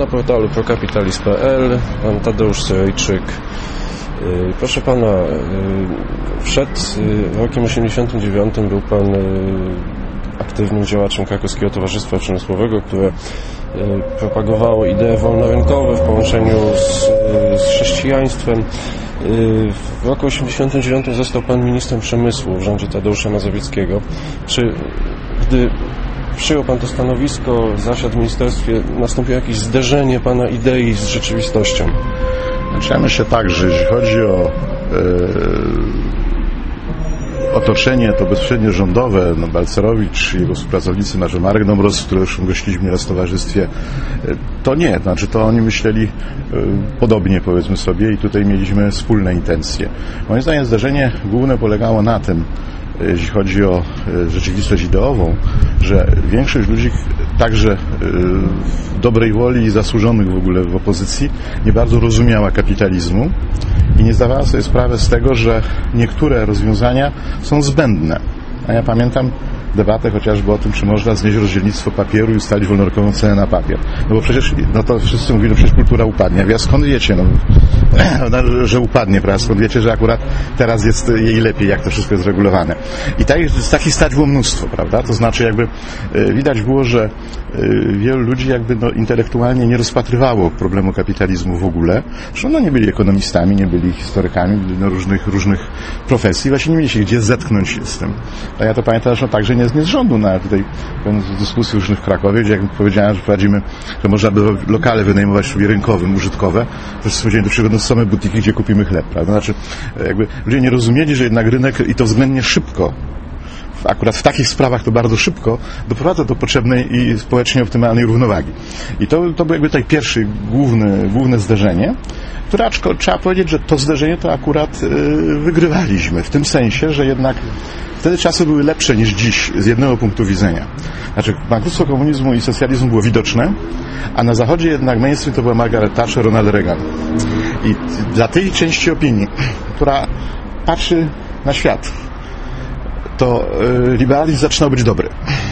na portalu procapitalism.pl, pan Tadeusz Syrejczyk. Proszę pana, przed rokiem 89 był pan aktywnym działaczem Krakowskiego Towarzystwa Przemysłowego, które propagowało idee wolnorynkowe w połączeniu z chrześcijaństwem. W roku 89 został pan ministrem przemysłu w rządzie Tadeusza Mazowieckiego. Czy gdy przyjął pan to stanowisko, zasiadł w ministerstwie, nastąpiło jakieś zderzenie pana idei z rzeczywistością? Znaczy, ja myślę tak, że jeśli chodzi o otoczenie to bezpośrednio rządowe, Balcerowicz i jego współpracownicy, Marek Dąbrowski, którego już gościliśmy nieraz w towarzystwie, to nie, znaczy to oni myśleli podobnie, powiedzmy sobie, i tutaj mieliśmy wspólne intencje. Moim zdaniem zdarzenie główne polegało na tym, jeśli chodzi o rzeczywistość ideową, że większość ludzi, także dobrej woli i zasłużonych w ogóle w opozycji, nie bardzo rozumiała kapitalizmu i nie zdawała sobie sprawy z tego, że niektóre rozwiązania są zbędne. A ja pamiętam debatę chociażby o tym, czy można znieść rozdzielnictwo papieru i ustalić wolnorynkową cenę na papier. No bo przecież, no to wszyscy mówili, no przecież kultura upadnie. A skąd wiecie, że upadnie, prawda? Skąd wiecie, że akurat teraz jest jej lepiej, jak to wszystko jest regulowane. I takich stać było mnóstwo, prawda? To znaczy jakby widać było, że wielu ludzi jakby intelektualnie nie rozpatrywało problemu kapitalizmu w ogóle. Zresztą nie byli ekonomistami, nie byli historykami, byli różnych profesji. Właśnie nie mieli się gdzie zetknąć się z tym. A ja to pamiętam zresztą także nie z rządu, tutaj dyskusji różnych w Krakowie, gdzie jak powiedziałem, że prowadzimy, że można by lokale wynajmować sobie rynkowym, użytkowe, to stwierdzili, do przychodzą same butiki, gdzie kupimy chleb, prawda? Znaczy, jakby ludzie nie rozumieli, że jednak rynek, i to względnie szybko, akurat w takich sprawach to bardzo szybko, doprowadza do potrzebnej i społecznie optymalnej równowagi. I to było jakby tutaj pierwsze główne zderzenie, które trzeba powiedzieć, że to zderzenie to akurat wygrywaliśmy, w tym sensie, że jednak wtedy czasy były lepsze niż dziś z jednego punktu widzenia. Znaczy, bankructwo komunizmu i socjalizmu było widoczne, a na Zachodzie jednak mainstream to była Margaret Thatcher, Ronald Reagan. I dla tej części opinii, która patrzy na świat, to liberalizm zaczynał być dobry.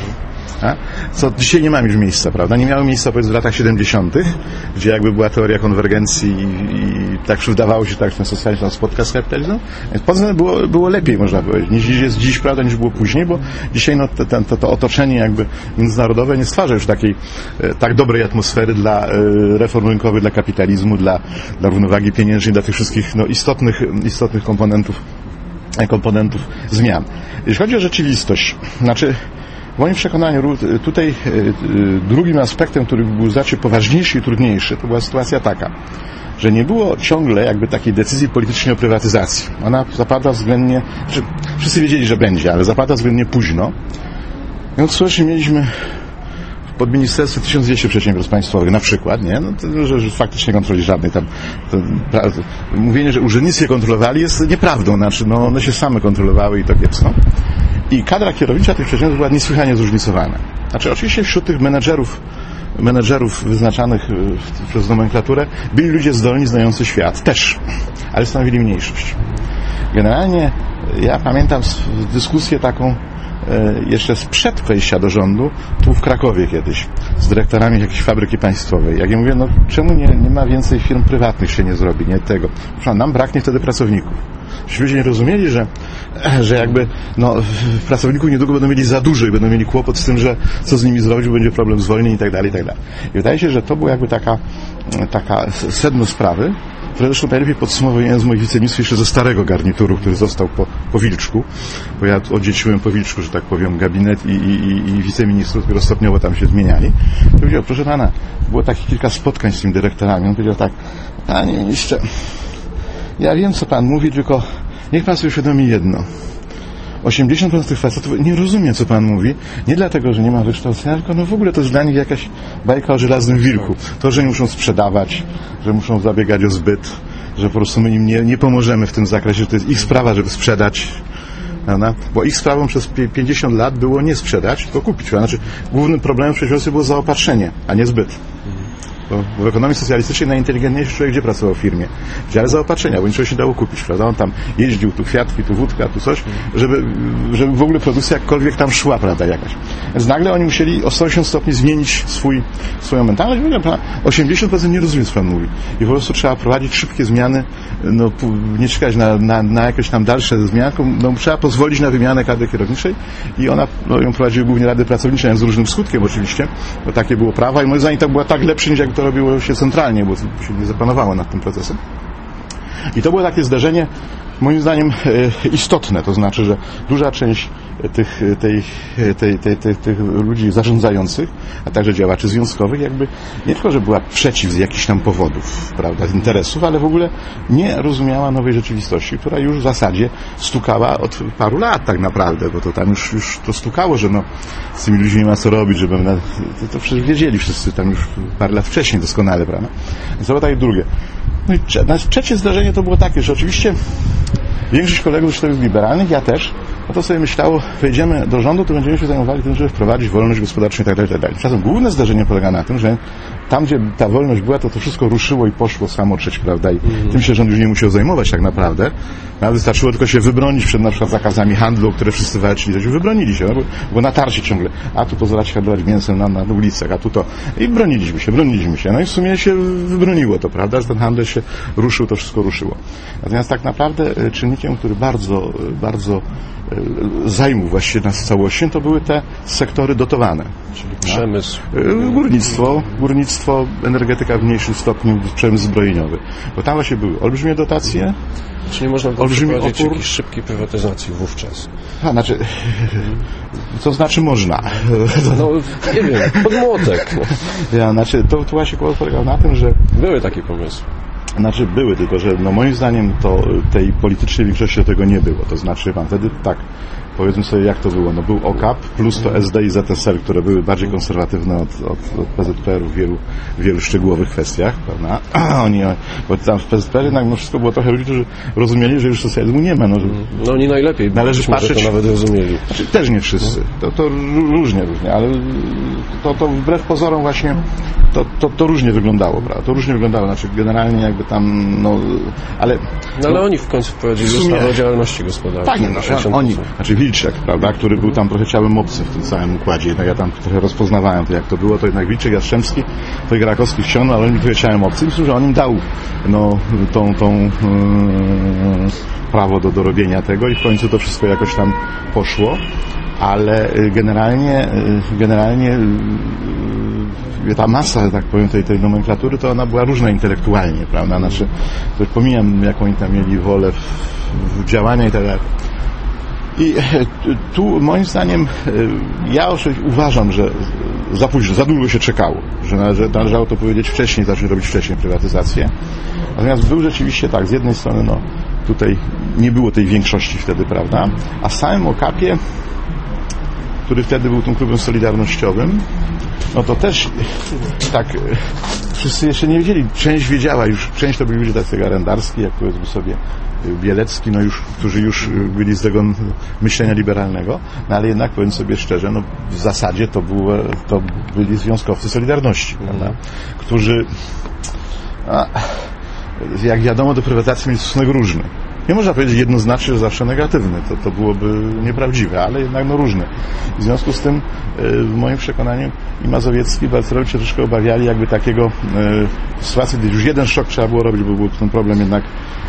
Co dzisiaj nie ma już miejsca, prawda? Nie miało miejsca, powiedzmy, w latach 70., gdzie jakby była teoria konwergencji i tak wydawało się, tak, że ten socjalizm nas spotka z kapitalizmem. Więc poza tym było lepiej, można powiedzieć, niż jest dziś, prawda, niż było później, bo dzisiaj to otoczenie jakby międzynarodowe nie stwarza już takiej tak dobrej atmosfery dla reform rynkowych, dla kapitalizmu, dla równowagi pieniężnej, dla tych wszystkich istotnych komponentów zmian. Jeśli chodzi o rzeczywistość, znaczy w moim przekonaniu tutaj drugim aspektem, który był znacznie poważniejszy i trudniejszy, to była sytuacja taka, że nie było ciągle jakby takiej decyzji politycznej o prywatyzacji. Ona zapadła względnie, wszyscy wiedzieli, że będzie, ale zapadła względnie późno. Więc słusznie mieliśmy pod ministerstwem 1200 przedsiębiorstw państwowych na przykład, nie? No to, że faktycznie kontroli żadnej tam. Mówienie, że urzędnicy je kontrolowali, jest nieprawdą. Znaczy, one się same kontrolowały i to kiepsko. I kadra kierownicza tych przedsiębiorstw była niesłychanie zróżnicowana. Znaczy, oczywiście wśród tych menedżerów wyznaczanych przez nomenklaturę byli ludzie zdolni, znający świat też, ale stanowili mniejszość. Generalnie ja pamiętam dyskusję taką jeszcze sprzed wejścia do rządu, tu w Krakowie kiedyś, z dyrektorami jakiejś fabryki państwowej. Jak ja mówię, czemu nie ma więcej firm prywatnych się nie zrobi, nie tego. Proszę, nam braknie wtedy pracowników. Ludzie nie rozumieli, że jakby pracowników niedługo będą mieli za dużo i będą mieli kłopot z tym, że co z nimi zrobić, bo będzie problem zwolnień i tak dalej, i tak dalej. I wydaje się, że to była jakby taka sedno sprawy, które zresztą najlepiej podsumował jeden z moich wiceministrów jeszcze ze starego garnituru, który został po Wilczku, bo ja odziedziczyłem po Wilczku, że tak powiem, gabinet i wiceministrów, którzy stopniowo tam się zmieniali. I powiedział, proszę pana, było takich kilka spotkań z tymi dyrektorami. On powiedział tak, panie ministrze, ja wiem, co pan mówi, tylko niech pan sobie uświadomi jedno. 80% tych facetów nie rozumie, co pan mówi. Nie dlatego, że nie ma wykształcenia, tylko w ogóle to jest dla nich jakaś bajka o żelaznym wilku. To, że nie muszą sprzedawać, że muszą zabiegać o zbyt, że po prostu my im nie pomożemy w tym zakresie, że to jest ich sprawa, żeby sprzedać. Prawda? Bo ich sprawą przez 50 lat było nie sprzedać, tylko kupić. Znaczy, głównym problemem w przedsiębiorstwie było zaopatrzenie, a nie zbyt. Bo w ekonomii socjalistycznej najinteligentniejszy człowiek gdzie pracował w firmie? W dziale zaopatrzenia, bo niczego się nie dało kupić, prawda? On tam jeździł, tu kwiatki, tu wódka, tu coś, żeby w ogóle produkcja jakkolwiek tam szła, prawda, jakaś. Więc nagle oni musieli o 180 stopni zmienić swoją mentalność. 80% nie rozumie, co pan mówi. I po prostu trzeba prowadzić szybkie zmiany, no, nie czekać na jakieś tam dalsze zmiany, no, trzeba pozwolić na wymianę kadry kierowniczej i ona, no, ją prowadziły głównie rady pracownicze, z różnym skutkiem oczywiście, bo takie było prawa i moim zdaniem to była tak lepsze, niż jak to robiło się centralnie, bo się nie zapanowało nad tym procesem. I to było takie zdarzenie, moim zdaniem, istotne, to znaczy, że duża część tych ludzi zarządzających, a także działaczy związkowych, jakby nie tylko, że była przeciw z jakichś tam powodów, prawda, z interesów, ale w ogóle nie rozumiała nowej rzeczywistości, która już w zasadzie stukała od paru lat tak naprawdę, bo to tam już to stukało, że no z tymi ludźmi nie ma co robić, żeby to przecież wiedzieli wszyscy tam już parę lat wcześniej doskonale, prawda. Więc to było takie drugie. No i trzecie zdarzenie to było takie, że oczywiście większość kolegów środowisk liberalnych, ja też, no to sobie myślało, wejdziemy do rządu, to będziemy się zajmowali tym, żeby wprowadzić wolność gospodarczą itd. Tymczasem główne zdarzenie polega na tym, że tam, gdzie ta wolność była, to wszystko ruszyło i poszło samo trzeć, prawda, i tym się rząd już nie musiał zajmować tak naprawdę. Nawet wystarczyło tylko się wybronić przed na przykład zakazami handlu, o które wszyscy walczyli, to się wybronili się, no, bo natarcie ciągle, a tu pozwalać handlować mięsem na ulicach, a tu to, i broniliśmy się, no i w sumie się wybroniło to, prawda, że ten handel się ruszył, to wszystko ruszyło. Natomiast tak naprawdę czynnikiem, który bardzo zajmł właściwie nas całością, to były te sektory dotowane. Czyli przemysł. Górnictwo, energetyka w mniejszym stopniu, przemysł zbrojeniowy. Bo tam właśnie były olbrzymie dotacje. Czy nie można było przeprowadzić jakiejś szybkiej prywatyzacji wówczas? Co znaczy można? No, nie wiem, pod młotek. To właśnie polegało na tym, że były takie pomysły. Były, tylko że no moim zdaniem to tej politycznej większości do tego nie było. To znaczy pan wtedy tak, powiedzmy sobie jak to było, no był OKAP plus to SD i ZSL, które były bardziej konserwatywne od PZPR-u w wielu szczegółowych kwestiach, prawda? Bo tam w PZPR jednak no wszystko było trochę ludzi, którzy rozumieli, że już socjalizmu nie ma. No oni najlepiej, należy patrzeć, to nawet rozumieli. Znaczy, też nie wszyscy, to różnie, ale to wbrew pozorom właśnie to różnie wyglądało, prawda? To różnie wyglądało, znaczy generalnie jakby tam, ale oni w końcu wprowadzili ustawę o działalności gospodarczej. Tak, oni, Wilczek, prawda, który był tam trochę ciałem obcym w tym całym układzie, jednak ja tam trochę rozpoznawałem to, jak to było, to jednak Wilczek, Jastrzębski, to i Krakowski wciągnął, ale on mi trochę ciałem obcym, myślę, że on im dał tą prawo do robienia tego i w końcu to wszystko jakoś tam poszło, ale generalnie ta masa, tak powiem, tej nomenklatury, to ona była różna intelektualnie, prawda, znaczy, to pomijam, jaką oni tam mieli wolę w działania i tak dalej. I tu moim zdaniem ja uważam, że za późno, za długo się czekało, że należało to powiedzieć wcześniej, zacząć robić wcześniej prywatyzację. Natomiast był rzeczywiście tak, z jednej strony no tutaj nie było tej większości wtedy, prawda, a w samym OKAP-ie, który wtedy był tym klubem solidarnościowym, no to też tak wszyscy jeszcze nie wiedzieli, część wiedziała już, część to byli ludzie tacy garendarski, jak powiedzmy sobie Bielecki, no już, którzy już byli z tego myślenia liberalnego, no ale jednak powiem sobie szczerze, no w zasadzie to byli związkowcy Solidarności, prawda, którzy jak wiadomo do prywatyzacji mieli stosunek różny. Nie można powiedzieć jednoznacznie, że zawsze negatywny, to byłoby nieprawdziwe, ale jednak no różny. W związku z tym w moim przekonaniu i Mazowiecki, i Balcerowicz się troszkę obawiali jakby takiego sytuacji, gdy już jeden szok trzeba było robić, bo był ten problem jednak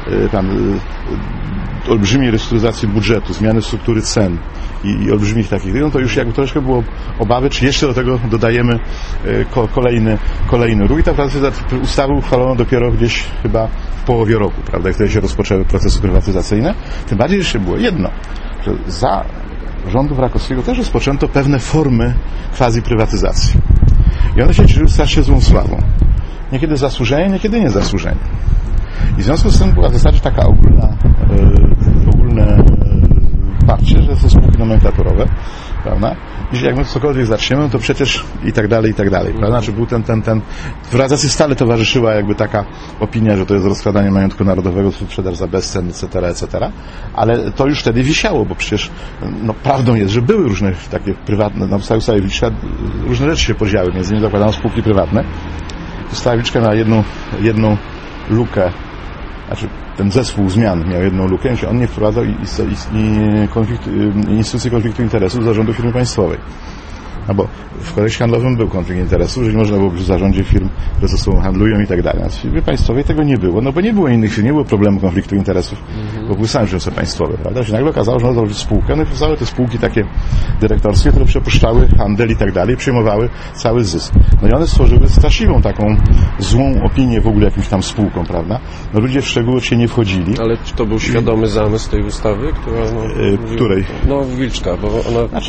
olbrzymiej restrukturyzacji budżetu, zmiany struktury cen i olbrzymich takich, no to już jakby troszkę było obawy, czy jeszcze do tego dodajemy kolejny ruch i ta ustawa uchwalono dopiero gdzieś chyba w połowie roku, prawda, wtedy się rozpoczęły procesy prywatyzacyjne. Tym bardziej jeszcze było jedno, że za rządów Rakowskiego też rozpoczęto pewne formy quasi-prywatyzacji. I one się cieszyły strasznie złą sławą. Niekiedy zasłużenie, niekiedy niezasłużenie. I w związku z tym była w zasadzie taka ogólne parcie, że są spółki nomenklaturowe, prawda? I że jak my cokolwiek zaczniemy, to przecież i tak dalej, prawda? Znaczy był ten prywatyzacji stale towarzyszyła jakby taka opinia, że to jest rozkradanie majątku narodowego, sprzedaż za bezcen, etc., ale to już wtedy wisiało, bo przecież no, prawdą jest, że były różne takie prywatne, na podstawie Wilczka różne rzeczy się podziały, między innymi zakładano spółki prywatne Ustawiczka miała jedną lukę, znaczy ten zespół zmian miał jedną lukę, że on nie wprowadzał instytucji konfliktu interesów zarządu firmy państwowej. Bo w kodeksie handlowym był konflikt interesów, że nie można było być w zarządzie firm, które ze sobą handlują i tak dalej. W firmie państwowej tego nie było, no bo nie było innych firm, nie było problemu konfliktu interesów, bo były same firmy państwowe, prawda? Się nagle okazało, że można założyć spółkę, no i powstały te spółki takie dyrektorskie, które przepuszczały handel i tak dalej, przejmowały cały zysk. No i one stworzyły straszliwą taką złą opinię w ogóle jakimś tam spółkom, prawda? No ludzie w szczegóły się nie wchodzili. Ale czy to był świadomy zamysł tej ustawy, która... Której? No, Wilczka, bo ona...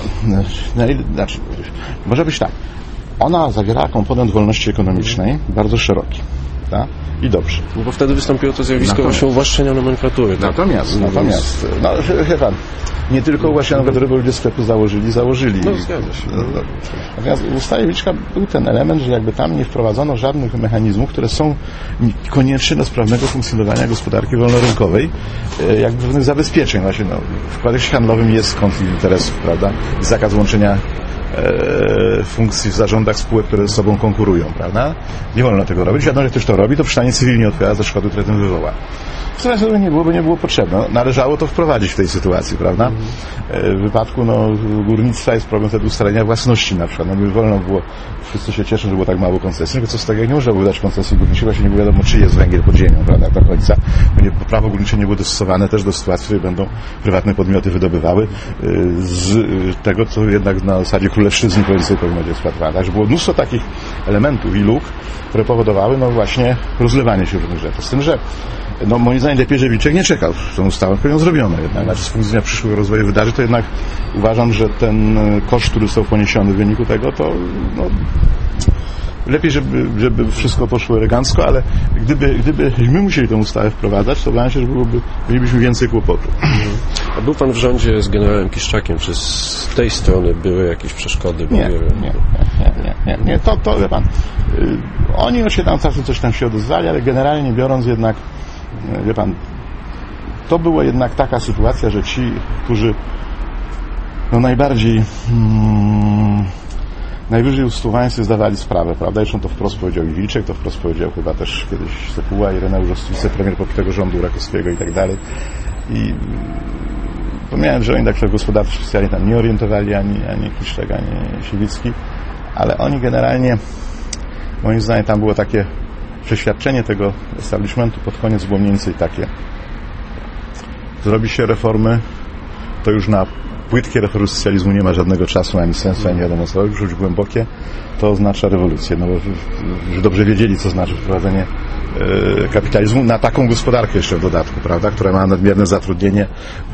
Może być tak. Ona zawierała komponent wolności ekonomicznej bardzo szeroki. Tak? I dobrze. No bo wtedy wystąpiło to zjawisko właśnie uwłaszczenia nomenklatury. Tak? Natomiast, no wie pan, nie tylko uwłaszczenia nomenklatury, bo ludzie sklepy założyli. No zgadza się. Natomiast w ustawie Wilczka był ten element, że jakby tam nie wprowadzono żadnych mechanizmów, które są konieczne do sprawnego funkcjonowania gospodarki wolnorynkowej, jakby pewnych zabezpieczeń. Właśnie, no, w kodeksie handlowym jest konflikt interesów, prawda? Zakaz łączenia funkcji w zarządach spółek, które ze sobą konkurują, prawda? Nie wolno tego robić. Wiadomo, że ktoś to robi, to przynajmniej cywilnie odpowiada za szkody, które tym wywoła. W sumie tego nie było, bo nie było potrzebne. Należało to wprowadzić w tej sytuacji, prawda? W wypadku górnictwa jest problem wtedy ustalenia własności na przykład. No, wolno było, wszyscy się cieszą, że było tak mało koncesji, tylko co z tego, jak nie można było dać koncesji górniczej, właśnie nie było wiadomo, czy jest węgiel pod ziemią, prawda, do końca. Bo prawo górnicze nie było dostosowane też do sytuacji, w której będą prywatne podmioty wydobywały z tego, co jednak na zasadzie królewszczyzny powinno być eksploatowane. Także było mnóstwo takich elementów i luk, które powodowały, no właśnie, rozlewanie się różnych rzeczy. Z tym, że no moim zdaniem lepiej, że Wilczek nie czekał z tą ustawą, tylko ją zrobiono jednak. Znaczy z punktu widzenia przyszłego rozwoju wydarzeń, to jednak uważam, że ten koszt, który został poniesiony w wyniku tego, to no, lepiej, żeby wszystko poszło elegancko, ale gdybyśmy musieli tę ustawę wprowadzać, to obawiam się, że mielibyśmy więcej kłopotów. A był pan w rządzie z generałem Kiszczakiem? Czy z tej strony były jakieś przeszkody? Nie. To wie pan. Oni się tam czasem coś tam się odezwali, ale generalnie biorąc jednak, wie pan, to była jednak taka sytuacja, że ci, którzy no najwyżej ustuwańcy zdawali sprawę, prawda? Zresztą to wprost powiedział i Wilczek, to wprost powiedział chyba też kiedyś Sepuła, Ireneusz wicepremier tego rządu Rakowskiego i tak dalej. I pomijając, że oni tak się gospodarczo specjalnie tam nie orientowali, ani Kiszczak, ani Siwicki, ale oni generalnie, moim zdaniem, tam było takie przeświadczenie tego establishmentu pod koniec było mniej więcej takie. Zrobi się reformy, to już na płytkie reformy socjalizmu nie ma żadnego czasu, ani sensu, ani wiadomo co, już głębokie, to oznacza rewolucję. No bo już dobrze wiedzieli, co znaczy wprowadzenie kapitalizmu na taką gospodarkę jeszcze w dodatku, prawda, która ma nadmierne zatrudnienie.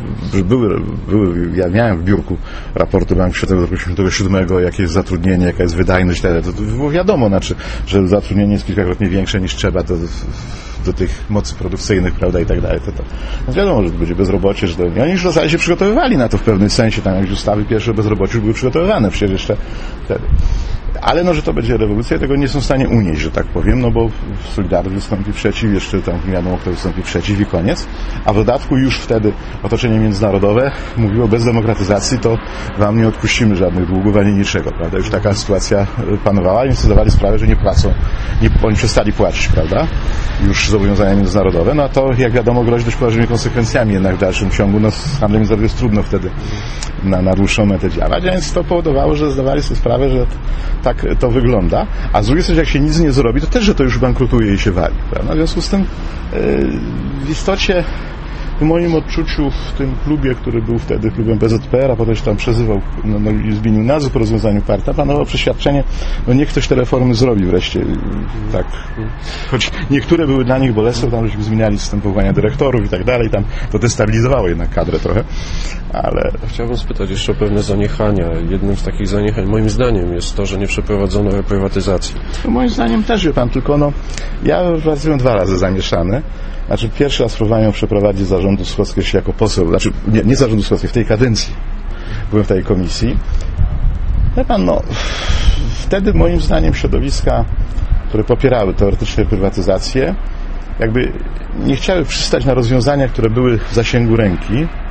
Ja miałem w biurku raporty Banku Światowego z roku 1987, jakie jest zatrudnienie, jaka jest wydajność, to było wiadomo, znaczy, że zatrudnienie jest kilkakrotnie większe niż trzeba do tych mocy produkcyjnych, prawda, i tak dalej. No wiadomo, że to będzie bezrobocie, że to... Oni już w zasadzie się przygotowywali na to w pewnym sensie, tam jak ustawy pierwsze o bezrobociu już były przygotowywane przecież jeszcze wtedy. Ale no, że to będzie rewolucja, tego nie są w stanie unieść, że tak powiem, no bo Solidarność wystąpi przeciw, jeszcze tam nie wiadomo kto wystąpi przeciw i koniec. A w dodatku już wtedy otoczenie międzynarodowe mówiło, bez demokratyzacji to wam nie odpuścimy żadnych długów ani niczego, prawda? Już taka sytuacja panowała i zdawali sprawę, że nie płacą, oni przestali płacić, prawda? Już zobowiązania międzynarodowe, no a to jak wiadomo grozi dość poważnymi konsekwencjami jednak w dalszym ciągu, no z handlem międzynarodowym jest trudno wtedy na dłuższą metę działać, więc to powodowało, że zdawali sobie sprawę, że tak to wygląda, a z drugiej strony jak się nic nie zrobi, to też, że to już bankrutuje i się wali, prawda? W związku z tym w istocie w moim odczuciu w tym klubie, który był wtedy klubem PZPR, a potem się tam przezywał, zmienił nazwę po rozwiązaniu partii, panowało przeświadczenie, no niech ktoś te reformy zrobi wreszcie. Tak. Choć niektóre były dla nich bolesne, tam żeśmy zmieniali system powołania dyrektorów i tak dalej, tam to destabilizowało jednak kadrę trochę, ale... Chciałbym spytać jeszcze o pewne zaniechania. Jednym z takich zaniechań, moim zdaniem, jest to, że nie przeprowadzono reprywatyzacji. No, moim zdaniem też, wie pan, tylko ja byłem 2 razy zamieszany. Znaczy pierwszy raz próbowałem przeprowadzić zarządu Słuchowskiego jako poseł, znaczy nie zarządu Słuchowskiego, w tej kadencji byłem w tej komisji. Wie pan, wtedy moim zdaniem środowiska, które popierały teoretycznie prywatyzację, jakby nie chciały przystać na rozwiązania, które były w zasięgu ręki,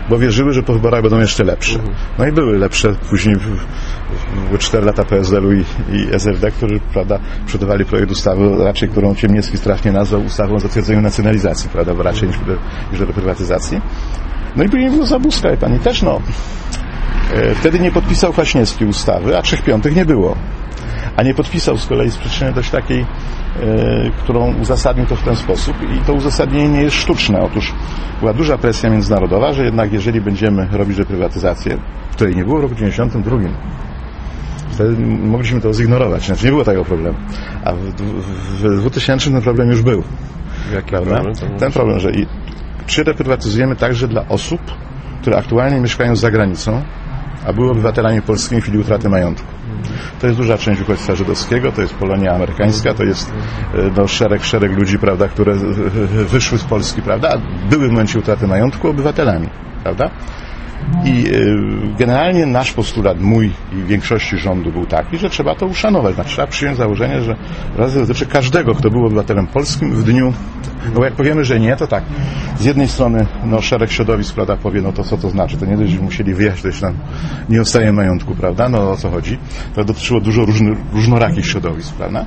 bo wierzyły, że po wyborach będą jeszcze lepsze. No i były lepsze. Później były 4 lata PSL-u i SLD, którzy, prawda, przygotowali projekt ustawy, raczej którą Ciemniewski strasznie nazwał ustawą o zatwierdzeniu nacjonalizacji, prawda, bo raczej niż do prywatyzacji. No i później było Zabuska i pani też, wtedy nie podpisał Kwaśniewski ustawy, a 3/5 nie było. A nie podpisał z kolei z przyczyny dość takiej, którą uzasadnił to w ten sposób i to uzasadnienie nie jest sztuczne. Otóż była duża presja międzynarodowa, że jednak jeżeli będziemy robić reprywatyzację, której nie było w roku 1992, wtedy mogliśmy to zignorować, znaczy nie było tego problemu. A w 2000 ten problem już był. Jaki problem? Ten problem, że czy reprywatyzujemy także dla osób, które aktualnie mieszkają za granicą, a były obywatelami polskimi w chwili utraty majątku. To jest duża część uchodźstwa żydowskiego, to jest Polonia amerykańska, to jest szereg ludzi, prawda, które wyszły z Polski, prawda, a były w momencie utraty majątku obywatelami, prawda? I generalnie nasz postulat, mój i większości rządu był taki, że trzeba to uszanować. Znaczy, trzeba przyjąć założenie, że dotyczy każdego, kto był obywatelem polskim w dniu, bo jak powiemy, że nie, to tak. Z jednej strony szereg środowisk, prawda, powie, to co to znaczy? To nie dość, że musieli wyjechać, to jeszcze nam nie odstaje majątku, prawda? O co chodzi? To dotyczyło dużo różnorakich środowisk, prawda?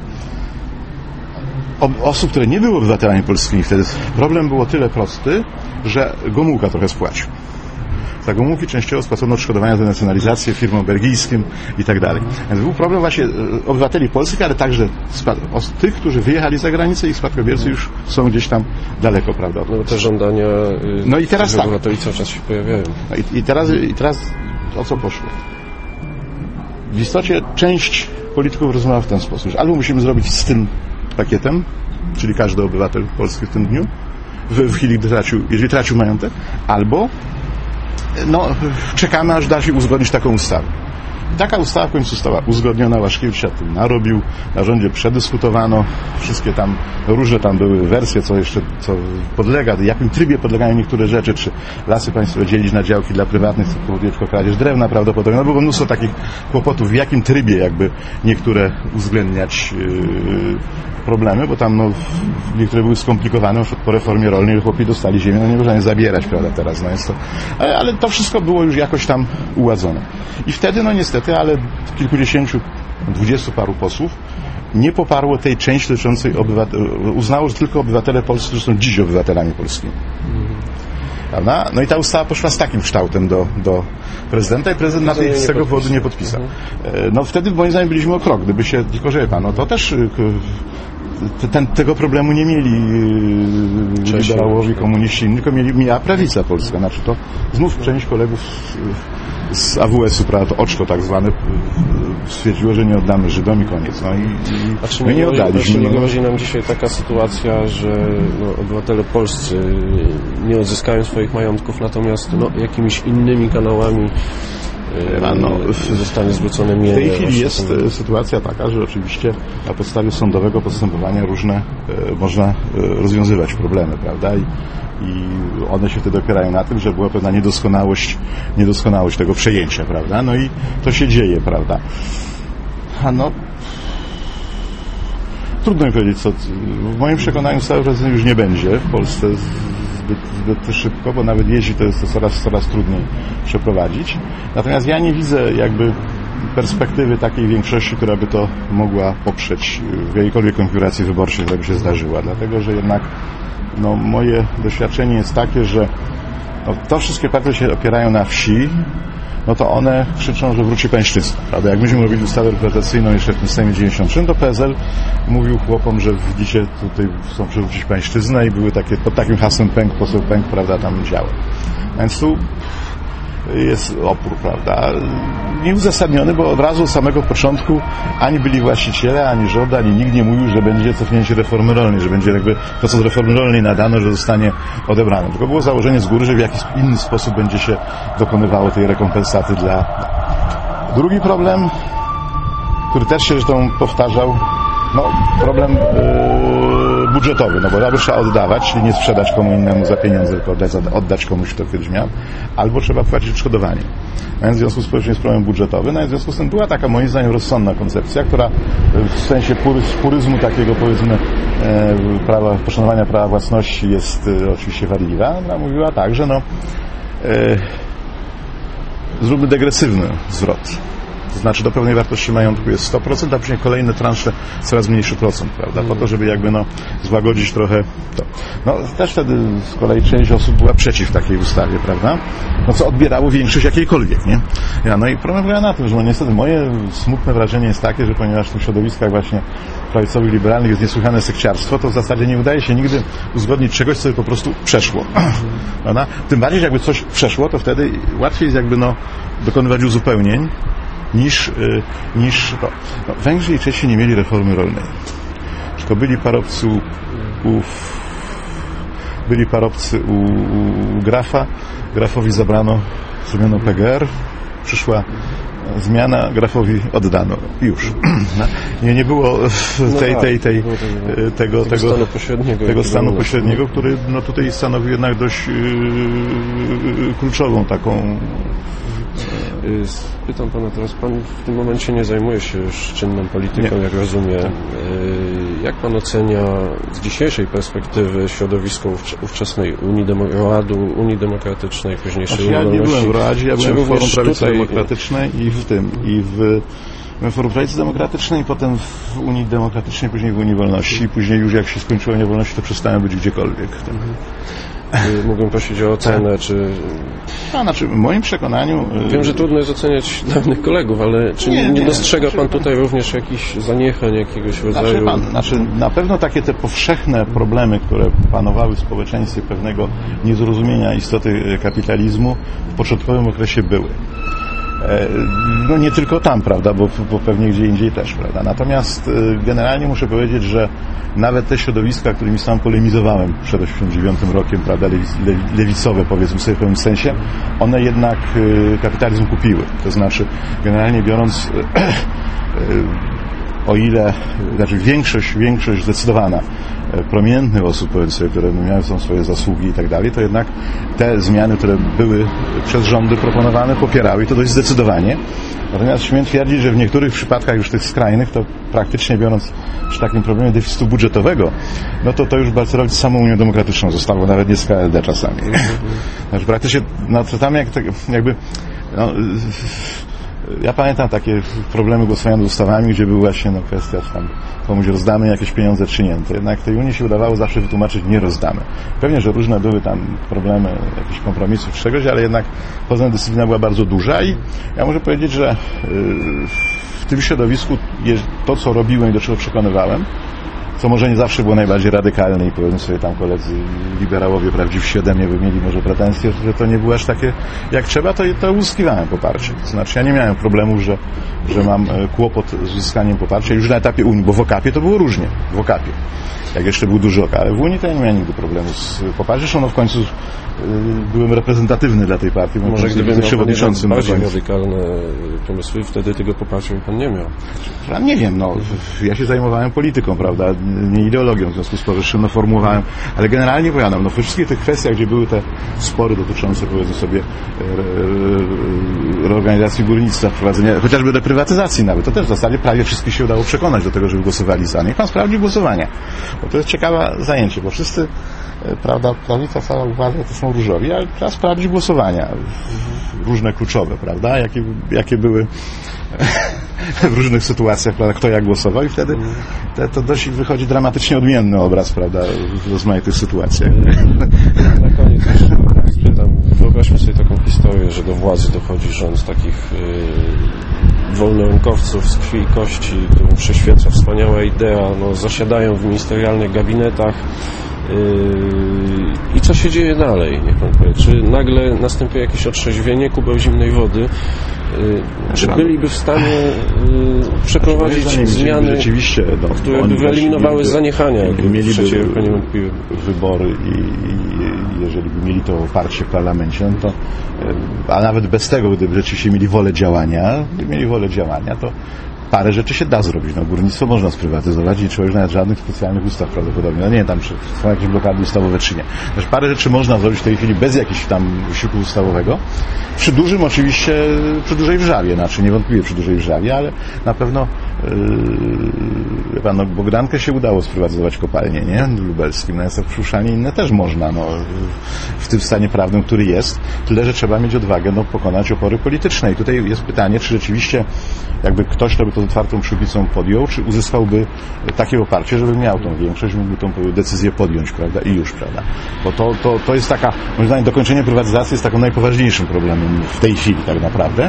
Osób, które nie były obywatelami polskimi wtedy, problem było tyle prosty, że Gomułka trochę spłacił. Za Gomułki częściowo spłacono odszkodowania za nacjonalizację firmom belgijskim i tak dalej. Więc był problem właśnie obywateli polskich, ale także tych, którzy wyjechali za granicę i spadkobiercy już są gdzieś tam daleko, prawda? No te żądania i teraz tak. Obywateli cały czas się pojawiają. I teraz o co poszło? W istocie część polityków rozmawia w ten sposób, że albo musimy zrobić z tym pakietem, czyli każdy obywatel polski w tym dniu, w chwili, gdy jeżeli tracił majątek, albo czekamy, aż da się uzgodnić taką ustawę. I taka ustawa w końcu została uzgodniona, Łaszkiewicz się tym narobił, na rządzie przedyskutowano, wszystkie tam, różne tam były wersje, co podlega, w jakim trybie podlegają niektóre rzeczy, czy lasy państwowe dzielić na działki dla prywatnych, co powoduje tylko kradzież drewna prawdopodobnie, było mnóstwo takich kłopotów, w jakim trybie jakby niektóre uwzględniać problemy, bo tam niektóre były skomplikowane, na przykład po reformie rolnej chłopi dostali ziemię, nie można je zabierać, prawda, teraz, jest to, ale to wszystko było już jakoś tam uładzone. I wtedy, niestety, ale kilkudziesięciu, 20 paru posłów nie poparło tej części dotyczącej uznało, że tylko obywatele polscy, którzy są dziś obywatelami polskimi. Prawda? I ta ustawa poszła z takim kształtem do prezydenta i prezydent z tego powodu nie podpisał. Wtedy moim zdaniem byliśmy o krok, gdyby się, tylko że to też tego problemu nie mieli liberałowie, komuniści, tylko miała prawica polska. Znaczy to znów część kolegów z AWS-u, prawda, to oczko tak zwane, stwierdziło, że nie oddamy Żydom i koniec. My nie oddaliśmy. Nie grozi nam dzisiaj taka sytuacja, że obywatele polscy nie odzyskają swoich majątków, natomiast jakimiś innymi kanałami zostanie zwrócone mienie. W tej chwili jest sytuacja taka, że oczywiście na podstawie sądowego postępowania różne można rozwiązywać problemy, prawda? I one się wtedy opierają na tym, że była pewna niedoskonałość tego przejęcia, prawda? I to się dzieje, prawda? Trudno mi powiedzieć, co w moim przekonaniu ustawy prezydencji już nie będzie w Polsce zbyt szybko, bo nawet jeśli to jest to coraz trudniej przeprowadzić. Natomiast ja nie widzę jakby perspektywy takiej większości, która by to mogła poprzeć w jakiejkolwiek konfiguracji wyborczej, która by się zdarzyła. Dlatego, że jednak moje doświadczenie jest takie, że to wszystkie partie się opierają na wsi, to one krzyczą, że wróci pańszczyzna, prawda? Jak myśmy robili ustawę reprywatyzacyjną jeszcze w tym Sejmie 93, to PSL mówił chłopom, że widzicie, tutaj chcą przywrócić pańszczyznę i były takie, pod takim hasłem pęk, poseł pęk, prawda, tam działy. Więc tu jest opór, prawda? Nieuzasadniony, bo od razu od samego początku ani byli właściciele, ani rząd, ani nikt nie mówił, że będzie cofnięcie reformy rolnej, że będzie jakby to, co z reformy rolnej nadano, że zostanie odebrane. Tylko było założenie z góry, że w jakiś inny sposób będzie się dokonywało tej rekompensaty dla... Drugi problem, który też się zresztą powtarzał, problem budżetowy, bo albo trzeba oddawać, czyli nie sprzedać komu innemu za pieniądze, tylko oddać komuś, kto kiedyś miał, albo trzeba płacić odszkodowanie. W związku z tym jest problem budżetowy, w związku z tym była taka moim zdaniem rozsądna koncepcja, która w sensie puryzmu takiego, powiedzmy, poszanowania prawa własności jest oczywiście wadliwa. Ona mówiła tak, że zróbmy degresywny zwrot. To znaczy do pewnej wartości majątku jest 100%, a później kolejne transze coraz mniejszy procent, prawda? Po to, żeby jakby złagodzić trochę to. Też wtedy z kolei część osób była przeciw takiej ustawie, prawda? Co odbierało większość jakiejkolwiek, nie? I problem polega na tym, że niestety moje smutne wrażenie jest takie, że ponieważ w tych środowiskach właśnie prawicowych, liberalnych jest niesłychane sekciarstwo, to w zasadzie nie udaje się nigdy uzgodnić czegoś, co po prostu przeszło. Prawda? Tym bardziej, że jakby coś przeszło, to wtedy łatwiej jest jakby dokonywać uzupełnień, niż to. Węgrzy i Czesi nie mieli reformy rolnej. Tylko byli parobcy u Grafa. Grafowi zrobiono PGR. Przyszła zmiana, Grafowi oddano. Już. Nie było tego stanu pośredniego, który tutaj stanowi jednak dość kluczową taką. Pytam pana teraz, pan w tym momencie nie zajmuje się już czynną polityką, jak rozumiem. Jak pan ocenia z dzisiejszej perspektywy środowisko ówczesnej Unii Demokratycznej, późniejszej Unii Wolności? Ja nie byłem w Roadzie, ja byłem w Forum Prawicy Demokratycznej w Forum Prawicy Demokratycznej i potem w Unii Demokratycznej, później w Unii Wolności. Później już jak się skończyła Unia Wolności, to przestałem być gdziekolwiek. Mógłbym prosić o ocenę, czy... Znaczy, w moim przekonaniu... Wiem, że trudno jest oceniać dawnych kolegów, ale czy nie dostrzega pan tutaj również jakichś zaniechań, jakiegoś rodzaju... Na pewno takie te powszechne problemy, które panowały w społeczeństwie pewnego niezrozumienia istoty kapitalizmu w początkowym okresie były. Nie tylko tam, prawda, bo pewnie gdzie indziej też, prawda. Natomiast generalnie muszę powiedzieć, że nawet te środowiska, którymi sam polemizowałem przed 1989 rokiem, prawda, lewicowe, powiedzmy sobie w pewnym sensie, one jednak kapitalizm kupiły. To znaczy, generalnie biorąc, o ile, większość zdecydowana prominentnych osób, powiedzmy sobie, które miały swoje zasługi i tak dalej, to jednak te zmiany, które były przez rządy proponowane, popierały i to dość zdecydowanie. Natomiast śmiem twierdzić, że w niektórych przypadkach już tych skrajnych, to praktycznie biorąc przy takim problemie deficytu budżetowego, to już balcerowić samą Unią Demokratyczną zostało, nawet nie z KLD czasami. Znaczy praktycznie, to tam ja pamiętam takie problemy głosowania nad ustawami, gdzie była właśnie kwestia, czy tam komuś rozdamy jakieś pieniądze, czy nie. To jednak tej Unii się udawało zawsze wytłumaczyć, nie rozdamy. Pewnie, że różne były tam problemy, jakichś kompromisów, czy czegoś, ale jednak poza tym dyscyplina była bardzo duża i ja muszę powiedzieć, że w tym środowisku to, co robiłem i do czego przekonywałem, co może nie zawsze było najbardziej radykalne i powiedzmy sobie tam koledzy liberałowie prawdziwsi ode mnie by mieli może pretensje, że to nie było aż takie jak trzeba, to uzyskiwałem poparcie. To znaczy ja nie miałem problemów, że mam kłopot z uzyskaniem poparcia już na etapie Unii, bo w OKAP-ie to było różnie. W OKAP-ie. Jak jeszcze był duży OKAP, ale w Unii to ja nie miałem nigdy problemu z poparciem. Zresztą w końcu byłem reprezentatywny dla tej partii. Może gdyby miał przewodniczącym bardziej radykalne pomysły, wtedy tego poparcia pan nie miał. Ja nie wiem, ja się zajmowałem polityką, prawda, nie ideologią, w związku z powyższym formułowałem, ale generalnie powiadam, w wszystkich tych kwestiach, gdzie były te spory dotyczące, powiedzmy sobie, reorganizacji górnictwa, wprowadzenia, chociażby reprywatyzacji nawet, to też w zasadzie prawie wszystkich się udało przekonać do tego, żeby głosowali za. Niech pan sprawdzi głosowania, bo to jest ciekawe zajęcie, bo wszyscy, prawda, prawica cała uważa, że to są różowi, ale trzeba sprawdzić głosowania różne kluczowe, prawda, jakie były w różnych sytuacjach, prawda, kto jak głosował i wtedy to dość wychodzi dramatycznie odmienny obraz, prawda, w rozmaitych sytuacjach. Na koniec spytam, wyobraźmy sobie taką historię, że do władzy dochodzi rząd takich wolnorynkowców z krwi i kości, którym przyświeca wspaniała idea, zasiadają w ministerialnych gabinetach. I co się dzieje dalej? Niech pan powie. Czy nagle następuje jakieś otrzeźwienie, kubeł zimnej wody? Czy byliby w stanie przeprowadzić zmiany, które by wyeliminowały zaniechania, jakie mieliby niewątpliwie wybory i jeżeli by mieli to oparcie w parlamencie, to, a nawet bez tego, gdyby rzeczywiście mieli wolę działania, to parę rzeczy się da zrobić. Górnictwo można sprywatyzować i trzeba już nawet żadnych specjalnych ustaw prawdopodobnie. Nie wiem, tam są jakieś blokady ustawowe czy nie. Znaczy, parę rzeczy można zrobić w tej chwili bez jakiegoś tam wysiłku ustawowego. Przy dużej wrzawie, niewątpliwie przy dużej wrzawie, ale na pewno no Bogdankę się udało sprywatyzować kopalnie, nie? Lubelskim, no jest przypuszczalnie inne też można, no, w tym stanie prawnym, który jest, tyle, że trzeba mieć odwagę, no, pokonać opory polityczne. I tutaj jest pytanie, czy rzeczywiście jakby ktoś, kto by to z otwartą przyłbicą podjął, czy uzyskałby takie poparcie, żeby miał tą większość, mógłby tą decyzję podjąć, prawda, i już, prawda. Bo to jest taka, moim zdaniem, dokończenie prywatyzacji jest taką najpoważniejszym problemem w tej chwili, tak naprawdę.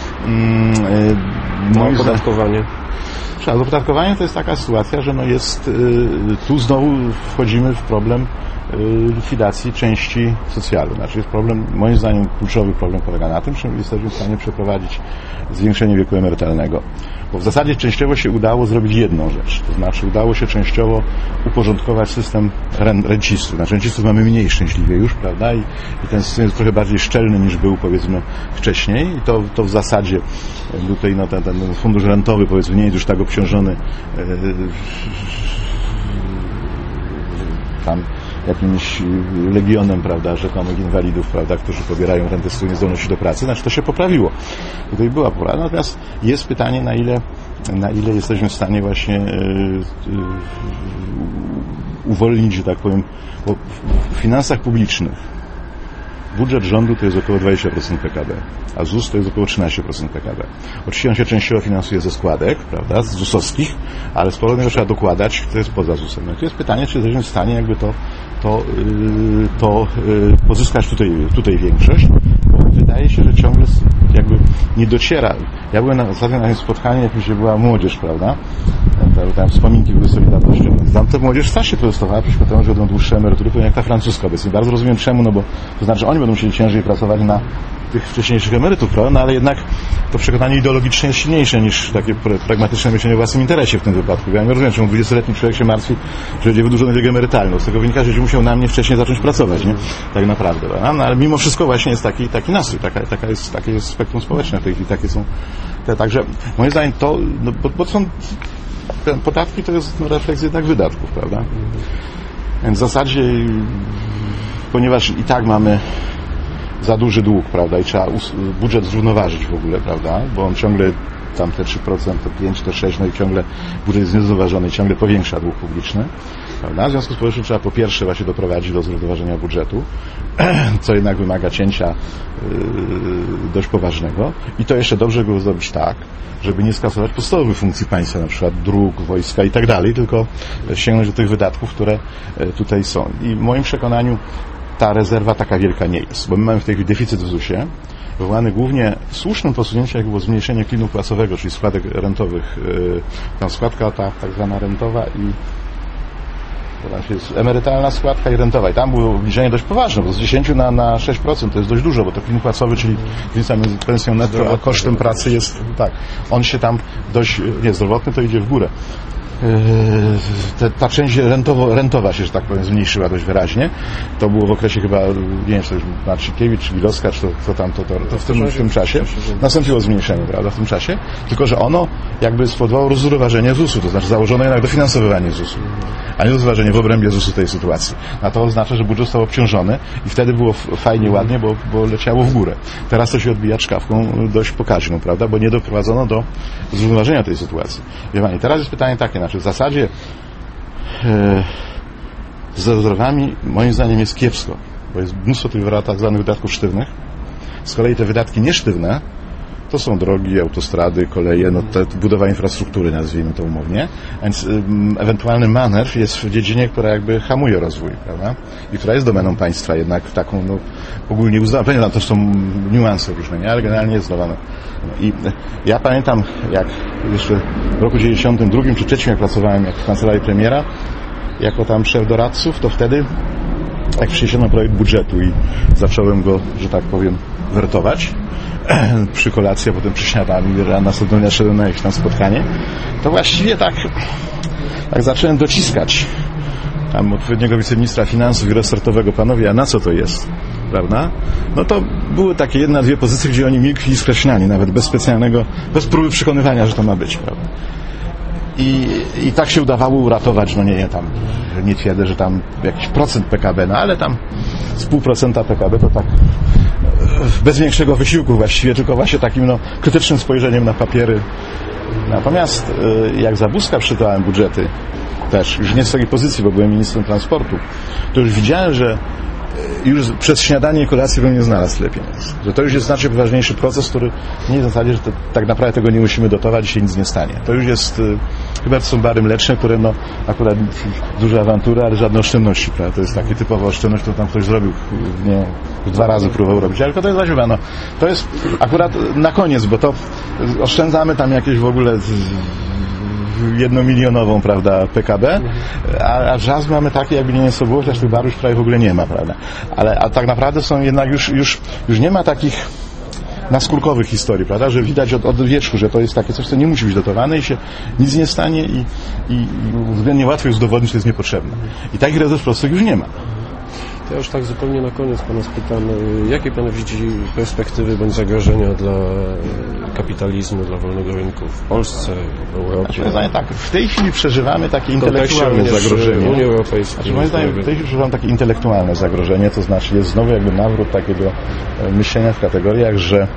Opodatkowanie. Opodatkowanie to jest taka sytuacja, że no jest, tu znowu wchodzimy w problem likwidacji części socjalu. Znaczy jest problem, moim zdaniem kluczowy problem polega na tym, że jesteśmy w stanie przeprowadzić zwiększenie wieku emerytalnego. Bo w zasadzie częściowo się udało zrobić jedną rzecz. To znaczy udało się częściowo uporządkować system rencistów. Znaczy rencistów mamy mniej szczęśliwie już, prawda? I ten system jest trochę bardziej szczelny niż był, powiedzmy, wcześniej. I to w zasadzie tutaj no, ten fundusz rentowy, powiedzmy, nie jest już tak obciążony tam jakimś legionem, prawda, rzekomych inwalidów, prawda, którzy pobierają rentę z niezdolności do pracy, znaczy to się poprawiło. Tutaj była poprawa, natomiast jest pytanie, na ile jesteśmy w stanie właśnie uwolnić, że tak powiem, bo w finansach publicznych budżet rządu to jest około 20% PKB, a ZUS to jest około 13% PKB. Oczywiście on się częściowo finansuje ze składek, prawda, z ZUS-owskich, ale z powodu tego trzeba dokładać, to jest poza ZUS-em. No i tu jest pytanie, czy jesteśmy w stanie jakby to pozyskać tutaj większość, bo wydaje się, że ciągle jakby nie dociera. Ja byłem ostatnio na tym spotkaniu, gdzie była młodzież, prawda, tam wspominki były Solidarnością. Tam ta młodzież strasznie protestowała przeciwko temu, że będą dłuższe emerytury, jak ta francuska obecnie. Bardzo rozumiem czemu, no bo to znaczy, że oni będą musieli ciężej pracować na tych wcześniejszych emerytów, prawda? No ale jednak to przekonanie ideologiczne jest silniejsze niż takie pragmatyczne myślenie o własnym interesie w tym wypadku. Ja nie rozumiem, czemu 20-letni człowiek się martwi, że będzie wydłużony wiek emerytalny. Z tego wynika, że musiał na mnie wcześniej zacząć pracować, nie? Tak naprawdę, prawda? No ale mimo wszystko właśnie jest taki nastrój, takie jest spektrum społeczne w tej chwili, takie są także moim zdaniem to, no, bo są te podatki to jest refleks jednak wydatków, prawda? Więc w zasadzie, ponieważ i tak mamy za duży dług, prawda, i trzeba budżet zrównoważyć w ogóle, prawda, bo on ciągle tam te 3%, to 5%, to 6%, no i ciągle budżet jest niezrównoważony, ciągle powiększa dług publiczny, prawda? W związku z powyższym trzeba po pierwsze właśnie doprowadzić do zrównoważenia budżetu, co jednak wymaga cięcia dość poważnego i to jeszcze dobrze było zrobić tak, żeby nie skasować podstawowych funkcji państwa, na przykład dróg, wojska i tak dalej, tylko sięgnąć do tych wydatków, które tutaj są. I w moim przekonaniu ta rezerwa taka wielka nie jest, bo my mamy w tej chwili deficyt w ZUS-ie, wywołany głównie słusznym posunięciem, jak było zmniejszenie klinu płacowego, czyli składek rentowych. Tam składka ta tak zwana rentowa i to jest emerytalna składka i rentowa. I tam było obniżenie dość poważne, bo z 10 na 6% to jest dość dużo, bo to klin płacowy, czyli różnica między pensją netto a kosztem pracy jest, tak, on się tam dość, nie, zdrowotny to idzie w górę. Ta część rentowa się, że tak powiem, zmniejszyła dość wyraźnie. To było w okresie chyba, nie wiem, czy to już Marcinkiewicz, czy Wilowska, czy to w tym czasie nastąpiło zmniejszenie, prawda, w tym czasie, tylko że ono jakby spowodowało rozróżnienie ZUS-u, to znaczy założono jednak dofinansowywanie ZUS-u, a nie rozważenie w obrębie ZUS-u tej sytuacji. A to oznacza, że budżet został obciążony i wtedy było fajnie, ładnie, bo leciało w górę. Teraz to się odbija czkawką dość pokaźną, prawda, bo nie doprowadzono do zrównoważenia tej sytuacji. Wie pani, teraz jest pytanie takie, znaczy w zasadzie z rezerwami moim zdaniem jest kiepsko, bo jest mnóstwo tych tak zwanych wydatków sztywnych. Z kolei te wydatki niesztywne to są drogi, autostrady, koleje, no budowa infrastruktury, nazwijmy to umownie, więc ewentualny manewr jest w dziedzinie, która jakby hamuje rozwój, prawda? I która jest domeną państwa jednak taką, no, ogólnie uznawana. Pewnie tam też są niuanse różne, nie? Ale generalnie jest uznawana. I ja pamiętam, jak jeszcze w roku 92 czy 3, jak pracowałem jak w kancelarii premiera, jako tam szef doradców, to wtedy jak przyniesiono projekt budżetu i zacząłem go, że tak powiem, wertować przy kolacji, a potem przy śniadaniu, a następnego dnia szedłem na jakieś tam spotkanie, to właściwie tak zacząłem dociskać tam odpowiedniego wiceministra finansów i resortowego, panowie, a na co to jest, prawda? No to były takie 1-2 pozycje, gdzie oni milkli i skreślali, nawet bez specjalnego, bez próby przekonywania, że to ma być, prawda? I tak się udawało uratować, no nie twierdzę, że tam jakiś procent PKB, no ale tam z 0,5% PKB to tak bez większego wysiłku właściwie, tylko właśnie takim krytycznym spojrzeniem na papiery. Natomiast jak za Buzka przygotowałem budżety, też już nie z takiej pozycji, bo byłem ministrem transportu, to już widziałem, że już przez śniadanie i kolację bym nie znalazł tyle pieniędzy. Że to już jest znacznie poważniejszy proces, który nie jest w zasadzie, że tak naprawdę tego nie musimy dotować i się nic nie stanie. To już jest, chyba to są bary mleczne, które akurat duża awantura, ale żadne oszczędności, prawda? To jest taka typowa oszczędność, którą tam ktoś zrobił, nie, 2 razy próbował robić, ale to jest zadziwione. To jest akurat na koniec, bo to oszczędzamy tam jakieś w ogóle 1-milionową, prawda, PKB, a jazz mamy takie, jakby nie jest było, chociaż tych barów już prawie w ogóle nie ma, prawda. A tak naprawdę są jednak już nie ma takich naskórkowych historii, prawda, że widać od wierzchu, że to jest takie coś, co nie musi być dotowane i się nic nie stanie i względnie łatwo jest udowodnić, że to jest niepotrzebne. I takich rezerw prostych już nie ma. Ja już tak zupełnie na koniec Pana spytam, jakie Pan widzi perspektywy bądź zagrożenia dla kapitalizmu, dla wolnego rynku w Polsce, w Europie? Znaczy, tak, w tej chwili przeżywamy takie intelektualne zagrożenie. Unii Europejskiej. Moim zdaniem w tej chwili przeżywamy takie intelektualne zagrożenie, to znaczy jest znowu jakby nawrót takiego myślenia w kategoriach, że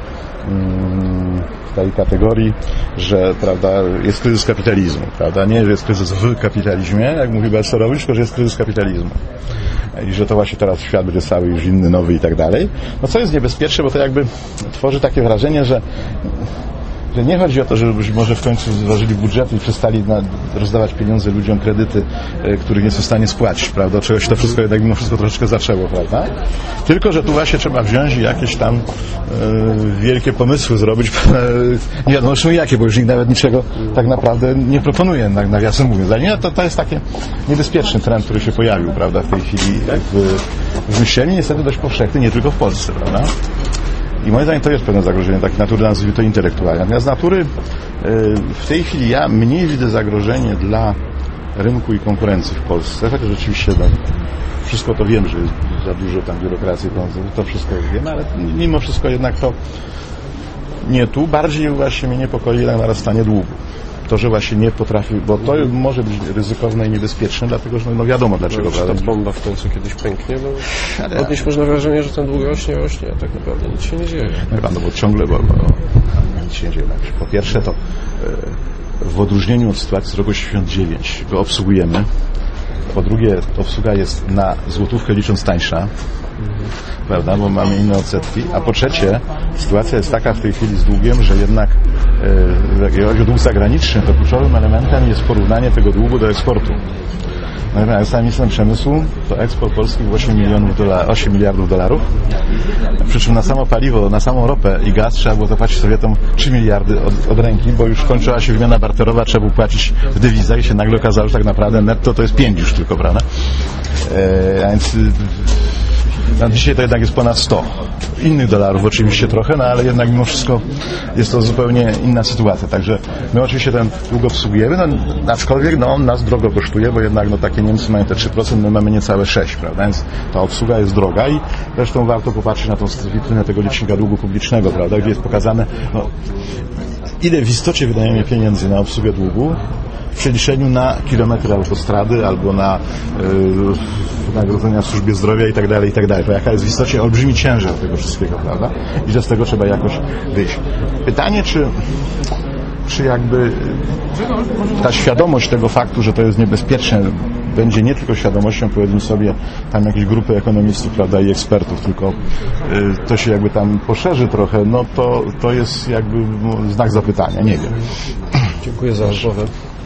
w tej kategorii, że prawda, jest kryzys kapitalizmu, prawda? Nie, że jest kryzys w kapitalizmie, jak mówi Balcerowicz, tylko że jest kryzys kapitalizmu. I że to właśnie teraz świat będzie cały już inny, nowy i tak dalej. No co jest niebezpieczne, bo to jakby tworzy takie wrażenie, że nie chodzi o to, żeby może w końcu zważyli budżet i przestali rozdawać pieniądze ludziom, kredyty, których nie jest w stanie spłacić, prawda? Od czego się to wszystko jednak mimo wszystko troszeczkę zaczęło, prawda? Tylko że tu właśnie trzeba wziąć i jakieś tam wielkie pomysły zrobić, nie wiadomo zresztą jakie, bo już nikt nawet niczego tak naprawdę nie proponuje, nawiasem mówiąc. Ale nie, to jest taki niebezpieczny trend, który się pojawił, prawda, w tej chwili w myśleniu, niestety dość powszechny, nie tylko w Polsce, prawda? I moim zdaniem to jest pewne zagrożenie takiej natury, nazwijmy to intelektualnej. Natomiast natury w tej chwili ja mniej widzę zagrożenie dla rynku i konkurencji w Polsce, chociaż rzeczywiście wszystko to wiem, że jest za dużo tam biurokracji, to wszystko wiem, ale mimo wszystko jednak to nie tu. Bardziej właśnie mnie niepokoi jednak narastanie długu. To, że właśnie nie potrafi, bo to może być ryzykowne i niebezpieczne, dlatego że wiadomo dlaczego. Ta bomba w końcu kiedyś pęknie, bo odnieść można wrażenie, że ten dług rośnie, a tak naprawdę nic się nie dzieje. No bo ciągle, bo nic się nie dzieje. Po pierwsze to w odróżnieniu od sytuacji z roku 1989 go obsługujemy. Po drugie, obsługa jest na złotówkę licząc tańsza, prawda, bo mamy inne odsetki. A po trzecie, sytuacja jest taka w tej chwili z długiem, że jednak jak chodzi o dług zagraniczny, to kluczowym elementem jest porównanie tego długu do eksportu. No, jak jestem ministrem przemysłu, to eksport polski był 8 miliardów dolarów, przy czym na samo paliwo, na samą ropę i gaz trzeba było zapłacić Sowietom 3 miliardy od ręki, bo już kończyła się wymiana barterowa, trzeba było płacić w dewizach i się nagle okazało, że tak naprawdę netto to jest 5 już tylko, prawda? A więc dzisiaj to jednak jest ponad 100. Innych dolarów oczywiście trochę, no ale jednak mimo wszystko jest to zupełnie inna sytuacja. Także my oczywiście ten dług obsługujemy, aczkolwiek on nas drogo kosztuje, bo jednak takie Niemcy mają te 3%, my mamy niecałe 6%, prawda? Więc ta obsługa jest droga i zresztą warto popatrzeć na tą witrynę tego licznika długu publicznego, prawda? Gdzie jest pokazane, ile w istocie wydajemy pieniędzy na obsługę długu w przeliczeniu na kilometry autostrady albo na wynagrodzenia w służbie zdrowia i tak dalej. To jaka jest w istocie olbrzymi ciężar tego wszystkiego, prawda? I że z tego trzeba jakoś wyjść. Pytanie, czy jakby ta świadomość tego faktu, że to jest niebezpieczne, będzie nie tylko świadomością, powiedzmy sobie, tam jakieś grupy ekonomistów, prawda, i ekspertów, tylko to się jakby tam poszerzy trochę, to jest jakby znak zapytania, nie wiem. Dziękuję za rozmowę.